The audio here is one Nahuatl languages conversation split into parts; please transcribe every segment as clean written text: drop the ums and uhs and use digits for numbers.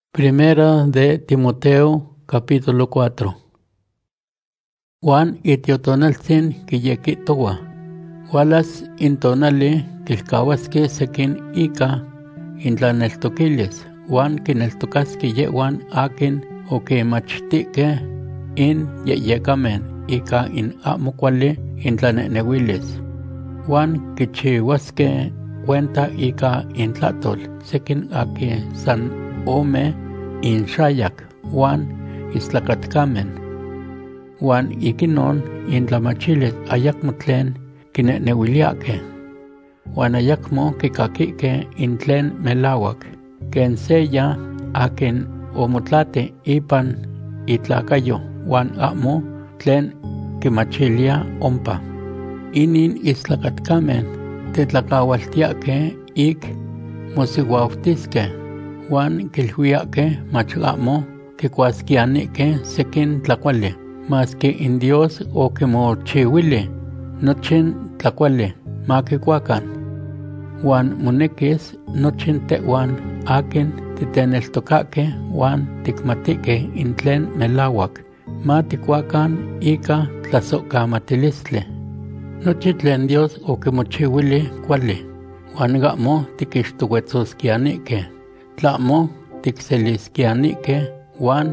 Primera de Timoteo, capítulo 4. Juan itiotonaltzin quiyekitowa. Walas intonali quilcahuasque sequin ika intlaneltoquilis. Juan quineltocasque yehuan akin oquimachtique in yeyecamen ika in amo cuali intlanehnehuilis. Juan quichihuasque cuenta ika intlatol sequin aki san ome inshayak Juan islacatcamen. Juan ikinon intlamachiles ayakmo tlen kinehnehuiliake. Juan ayakmo kikakike intlen melawak. Ken seya akin omotlate ipan itlakayo Juan amo tlen kimachilia ompa. Inin islacatcamen tetlakawaltiake ik mosiuautiske. Juan quilhuiake mach amo kikuasquianike sequin tlacuali, mas que in Dios oquimochihuili nochin tlacuali ma kikuacan. Juan monekis nochin tehuan akin titeneltocake Juan tikmatike in tlen melawak, ma tikuacan ika tlasohcamatilistli. Nochi tlen Dios oquimochihuili cuali, Juan gamo tikixtohuetzosquianike. Tlamo tikselisquianike Juan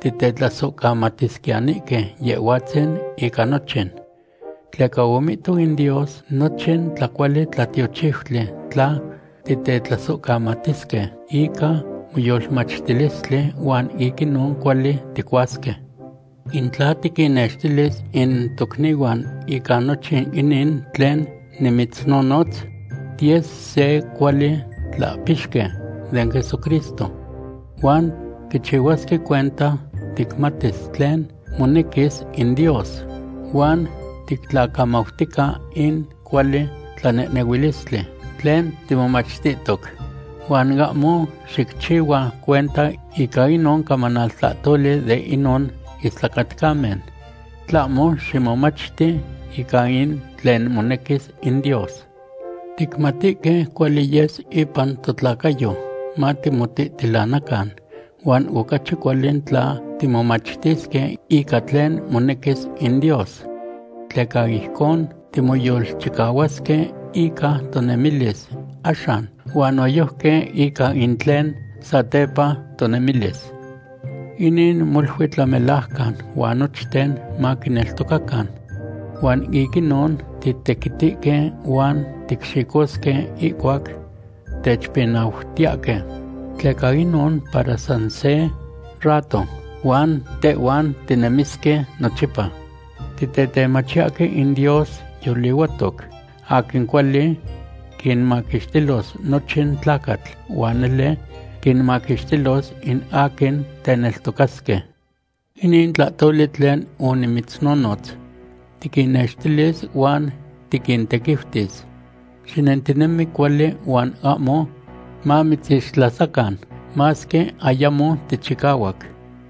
titetlasohcamatisquianike yehuatzen ika nochin. Tleca omito in Dios nochin tlacuali tlatiochihtli tla titetlasohcamatiske ika moyolmachtilistli Juan ikinon cuali tikuaske. Intla tikinextilis in tokniuan ika nochin inin tlen nimitznonotz, ties se cuali tlapixke den Jesucristo. Juan kichihuasque cuenta tikmatis tlen monekis in Dios. Juan tiktlacamautica in cuali tlanehnehuilistli tlen timomachtitok. Juan gamo xikchiua cuenta ika inon camanaltlahtoli de inon islacatcamen. Tlamo ximomachti ika in tlen monekis in Dios. Tikmatike cuali yes ipan totlacayo ma timotihtilanacan, Juan ocachi cuali tla timomachtisque ika tlen monekis in Dios. Tleca ihcon timoyolchicauasque ika tonemilis axan, Juan oyohque ika in tlen satepa tonemilis. Inin molhuitlamelahcan Juan nochten ma kineltocacan. Juan ikinon titekitike Juan tikxicosque ikuak techpinautiake. Tleca inon para san se rato Juan tehuan tinemiske nochipa. Titetemachiake in Dios yoliuatok, akin cuali kinmakixtilos nochin tlacatl, Juanele kinmakixtilos in akin teneltocaske. Inin tlahtoli tlen onimitznonotz, tikinextilis Juan tikintekiftis. Xinentinemi cuali Juan amo ma mitzixtlasacan, masque ayamo tichicauac.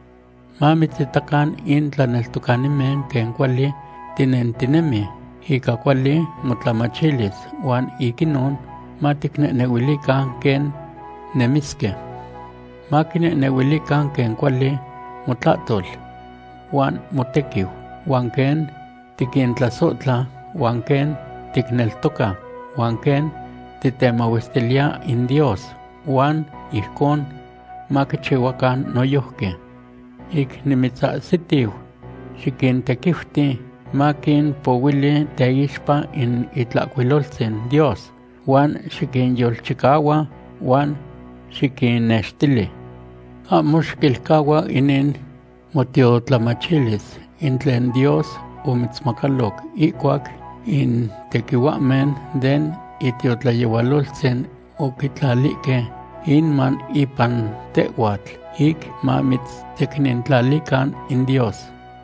Ma mitzitacan in tlaneltocanimen ken cuali tinentinemi, ika cuali motlamachilis, Juan ikinon ma tiknehnehuilican ken nemiske. Ma kinehnehuilican ken cuali motlahtol, Juan motekiu, Juan ken tikintlasotla, Juan ken tikneltoca, Juan ken titemauistilia in Dios, Juan ihcon ma kichihuacan noyohque. Ik nimitzahsitiu, xikintekifti ma kinpouili teixpa in itlahcuiloltzin Dios, Juan xikinyolchicaua, Juan xikinnextili. Amo xquilcaua inin motiotlamachilis in tlen Dios omitzmacaloc ikuak in tequiuamen den itiotlayeualoltzin okitlalike inman ipan tehuatl ik ma mitzteknintlalican in Dios.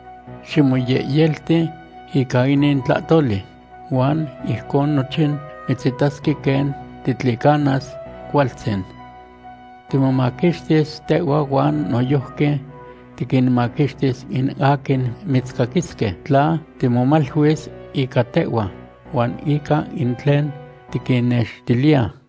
Ximoyeyelti ika inin tlahtoli, Juan ihcon nochin mitzitasque ken titlicanas cualtzin. Timomaquixtis tehua Juan noyohque tikinmaquixtis in akin mitzcaquisque tla timomalhuis ika tehua, Juan ika in tlen tikinextilia.